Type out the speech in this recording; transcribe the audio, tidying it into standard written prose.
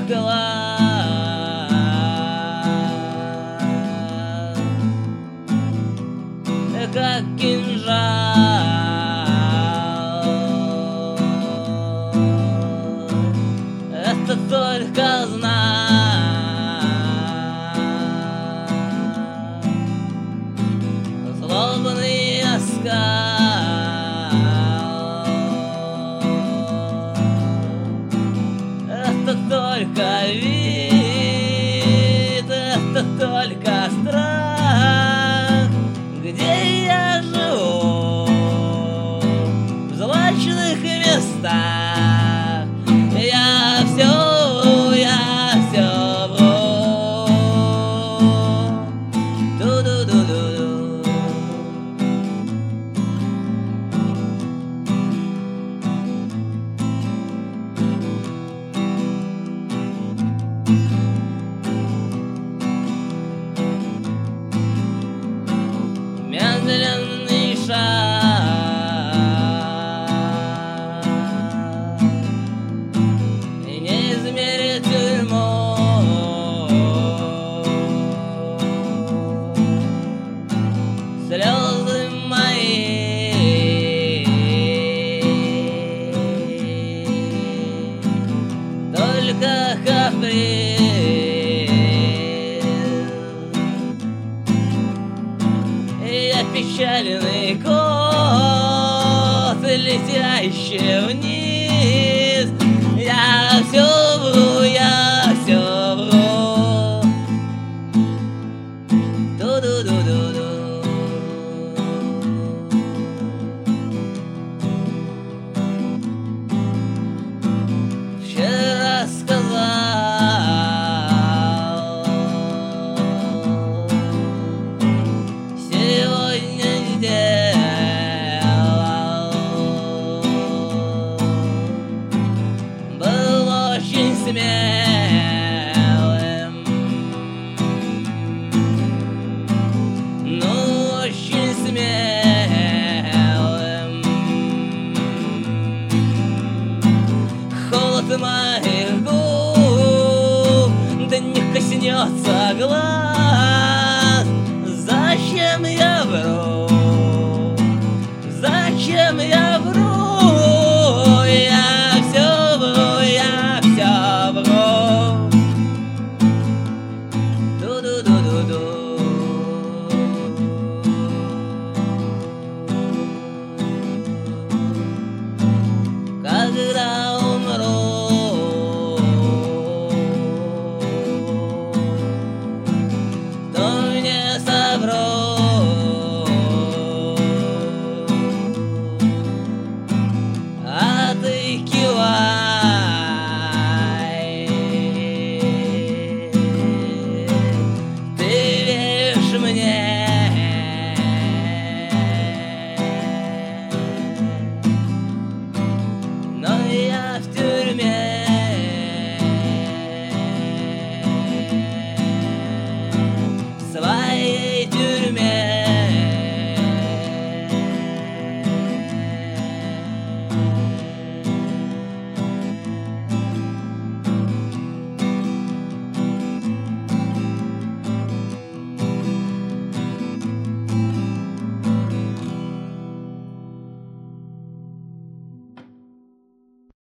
глаз, как кинжал. Это только знак, злобный оскал. Это только вид, это только страх, где я живу, в злачных местах. Я все вру. Ду-ду-ду-ду-ду. Медленный шаг, и не измерит тюрьму. Слезы мои только каприз. Я печальный кот, летящий вниз. Я все вру, я все вру. Ду-ду-ду-ду-ду. Вчера сказал, сегодня сделал. Был очень смелым, ну очень смелым. Холод моих губ да не коснется глаз. Зачем я вру? Зачем я вру?